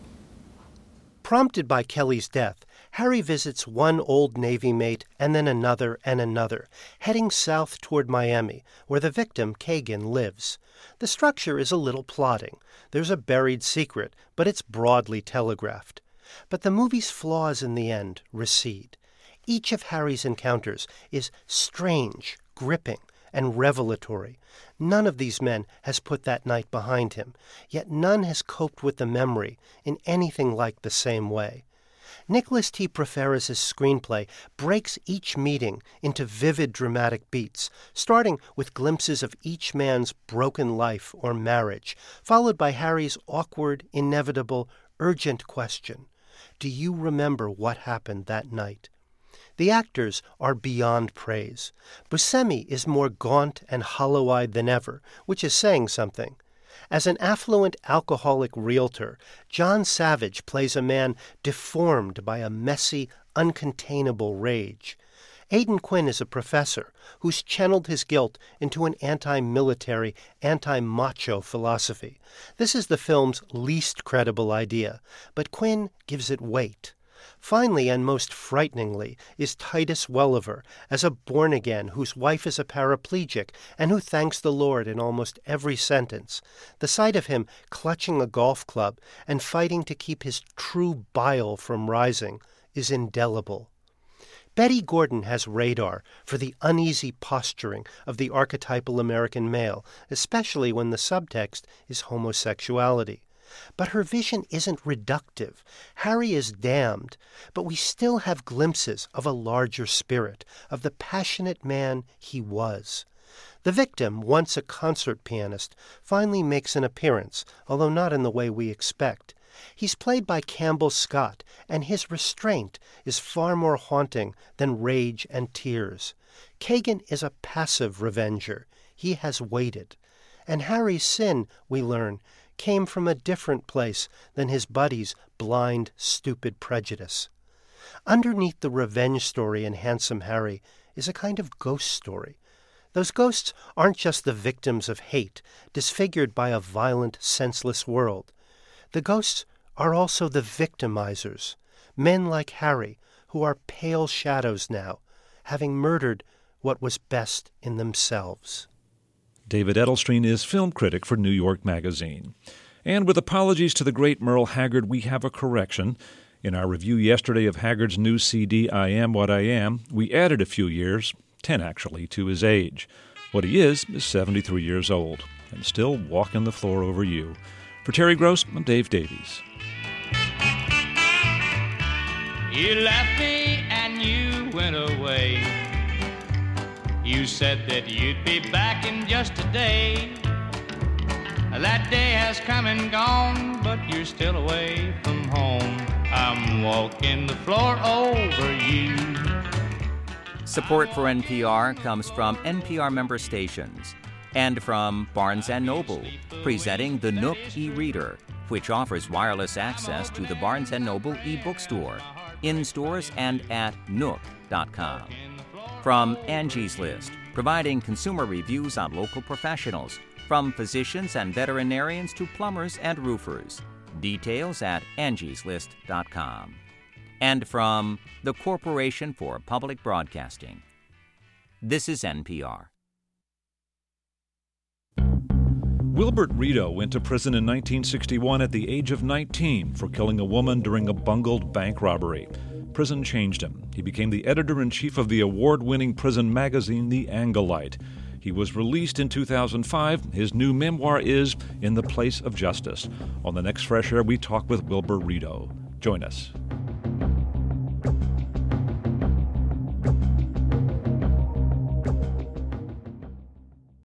Prompted by Kelly's death, Harry visits one old Navy mate and then another and another, heading south toward Miami, where the victim, Kagan, lives. The structure is a little plodding. There's a buried secret, but it's broadly telegraphed. But the movie's flaws in the end recede. Each of Harry's encounters is strange, gripping, and revelatory. None of these men has put that night behind him, yet none has coped with the memory in anything like the same way. Nicholas T. Proferis' screenplay breaks each meeting into vivid dramatic beats, starting with glimpses of each man's broken life or marriage, followed by Harry's awkward, inevitable, urgent question. Do you remember what happened that night? The actors are beyond praise. Buscemi is more gaunt and hollow-eyed than ever, which is saying something. As an affluent alcoholic realtor, John Savage plays a man deformed by a messy, uncontainable rage. Aidan Quinn is a professor who's channeled his guilt into an anti-military, anti-macho philosophy. This is the film's least credible idea, but Quinn gives it weight. Finally, and most frighteningly, is Titus Welliver as a born-again whose wife is a paraplegic and who thanks the Lord in almost every sentence. The sight of him clutching a golf club and fighting to keep his true bile from rising is indelible. Betty Gordon has radar for the uneasy posturing of the archetypal American male, especially when the subtext is homosexuality. But her vision isn't reductive. Harry is damned, but we still have glimpses of a larger spirit, of the passionate man he was. The victim, once a concert pianist, finally makes an appearance, although not in the way we expect. He's played by Campbell Scott, and his restraint is far more haunting than rage and tears. Kagan is a passive revenger. He has waited. And Harry's sin, we learn, came from a different place than his buddy's blind, stupid prejudice. Underneath the revenge story in Handsome Harry is a kind of ghost story. Those ghosts aren't just the victims of hate, disfigured by a violent, senseless world. The ghosts are also the victimizers, men like Harry, who are pale shadows now, having murdered what was best in themselves. David Edelstein is film critic for New York Magazine. And with apologies to the great Merle Haggard, we have a correction. In our review yesterday of Haggard's new C D, I Am What I Am, we added a few years, ten actually, to his age. What he is is seventy-three years old, and still walking the floor over you. For Terry Gross, I'm Dave Davies. You left me and you went away. You said that you'd be back in just a day. That day has come and gone, but you're still away from home. I'm walking the floor over you. Support for N P R comes from N P R member stations and from Barnes and Noble, presenting the Nook e-reader, which offers wireless access to the Barnes and Noble e-bookstore, in stores and at nook dot com. From Angie's List, providing consumer reviews on local professionals, from physicians and veterinarians to plumbers and roofers. Details at angies list dot com. And from the Corporation for Public Broadcasting. This is N P R. Wilbert Rito went to prison in nineteen sixty-one at the age of nineteen for killing a woman during a bungled bank robbery. Prison changed him. He became the editor-in-chief of the award-winning prison magazine, The Angleite. He was released in two thousand five. His new memoir is In the Place of Justice. On the next Fresh Air, we talk with Wilbur Rito. Join us.